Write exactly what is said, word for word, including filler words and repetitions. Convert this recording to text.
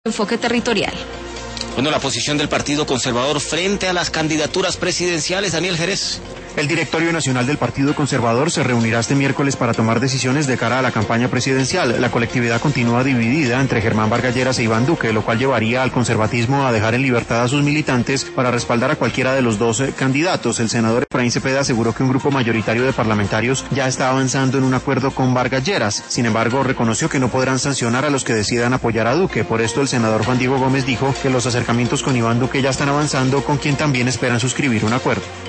Enfoque territorial. Bueno, la posición del Partido Conservador frente a las candidaturas presidenciales, Daniel Jerez. El Directorio Nacional del Partido Conservador se reunirá este miércoles para tomar decisiones de cara a la campaña presidencial. La colectividad continúa dividida entre Germán Vargas Lleras e Iván Duque, lo cual llevaría al conservatismo a dejar en libertad a sus militantes para respaldar a cualquiera de los dos candidatos. El senador Efraín Cepeda aseguró que un grupo mayoritario de parlamentarios ya está avanzando en un acuerdo con Vargas Lleras. Sin embargo, reconoció que no podrán sancionar a los que decidan apoyar a Duque. Por esto, el senador Juan Diego Gómez dijo que los acercamientos con Iván Duque ya están avanzando, con quien también esperan suscribir un acuerdo.